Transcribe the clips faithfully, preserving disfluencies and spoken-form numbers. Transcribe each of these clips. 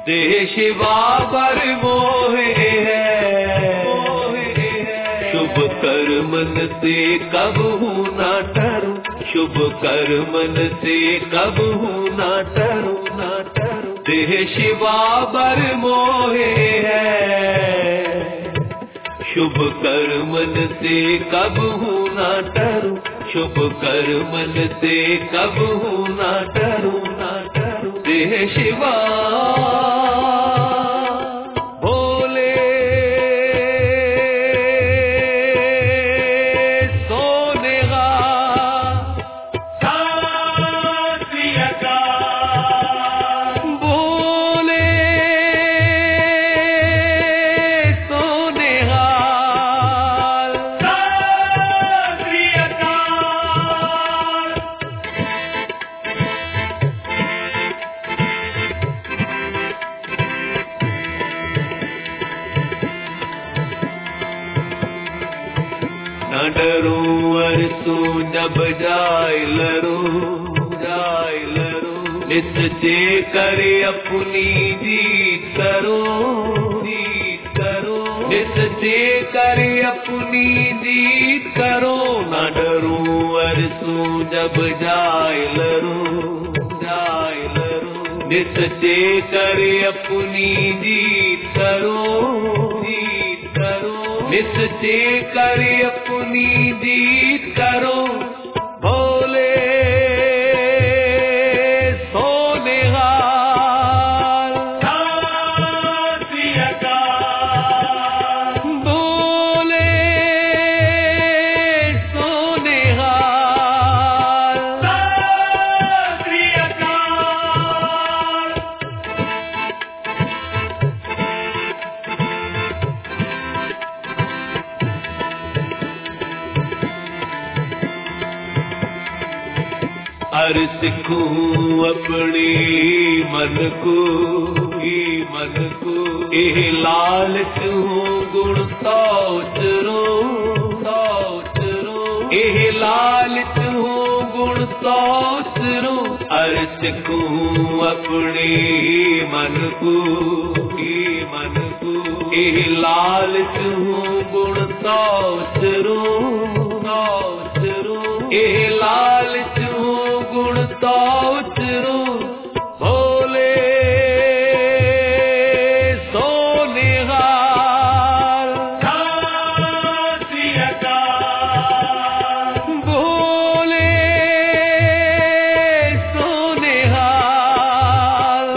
देह शिवा बर मोहे है, शुभ कर्मन से कबहू ना डरूं, शुभ कर्मन से कबहू ना डरूं, ना डरूं। देह शिवा बर मोहे है, शुभ कर्मन से कबहू ना डरूं, शुभ कर्मन से कबहू ना डरूं, ना डरूं। देह शिवा जब जाय लरो, जाय लरो, निश्चय करे अपनी जीत करो, जीत करो, निश्चय करे अपनी जीत करो। न डरो अरसू जब जाय लरो, जाय लरो, निश्चय करे अपनी जीत करो, जीत करो, निश्चय करे अपनी जीत करो। भोले सोनिहाल भोले सोनिहाल हर सिखूं अपने मन को, ही मन को, एह लालच हो गुण सोचरो, सोचरो, एह लालच हो गुण सोचरो। हर सिखूं अपने मन को, ही मन को, एह लालच हो गुण सोचरो, सोचरो, एह लालच गुण सोचरो। भोले सोनिहाल भोले सोनिहाल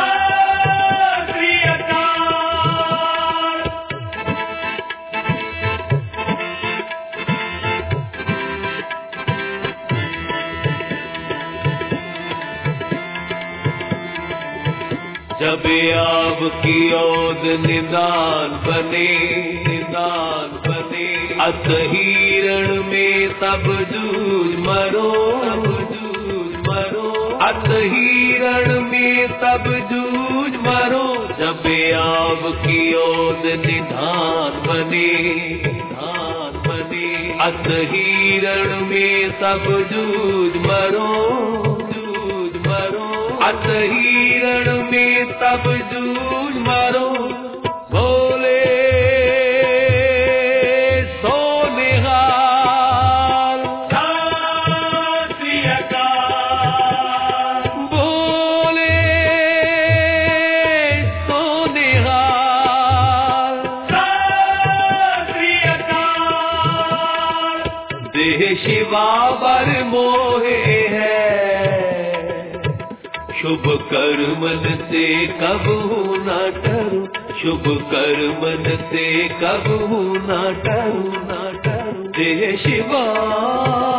जब आप की ओद निदान बने, निदान बने, अत हिरण में सब जूझ मरो, सब जूझ मरो, अत हिरण में सब जूझ मरो। जब आप की ओद निदान बने, निदान बने, अत हिरण में सब जूझ मरो, जूझ मरो, अत हिरण में तब जूझ मरो। भोले सोनिहाल भोले सोनिहाल देह शिवा बर मोहे है, शुभ कर्मन से कबहू ना डरूं, शुभ कर्मन से कबहू ना डरूं, ना डरूं। देह शिवा